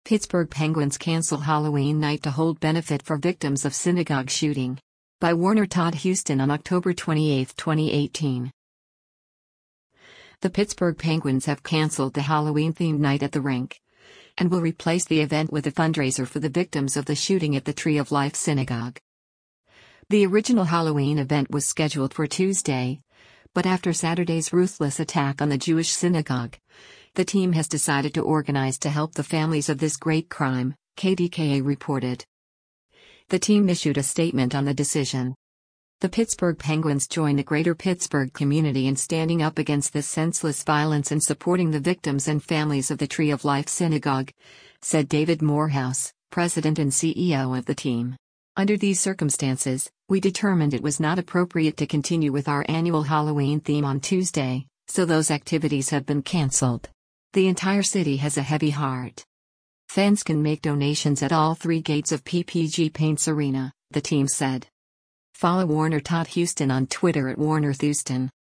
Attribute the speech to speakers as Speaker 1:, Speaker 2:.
Speaker 1: Pittsburgh Penguins cancel Halloween night to hold benefit for victims of synagogue shooting. By Warner Todd Houston on October 28, 2018. The Pittsburgh Penguins have canceled the Halloween-themed night at the rink and will replace the event with a fundraiser for the victims of the shooting at the Tree of Life Synagogue. The original Halloween event was scheduled for Tuesday, but after Saturday's ruthless attack on the Jewish synagogue, the team has decided to organize to help the families of this great crime, KDKA reported. The team issued a statement on the decision. The Pittsburgh Penguins join the greater Pittsburgh community in standing up against this senseless violence and supporting the victims and families of the Tree of Life Synagogue, said David Morehouse, president and CEO of the team. Under these circumstances, we determined it was not appropriate to continue with our annual Halloween theme on Tuesday, so those activities have been canceled. The entire city has a heavy heart. Fans can make donations at all three gates of PPG Paints Arena, the team said. Follow Warner Todd Houston on Twitter at WarnerThouston.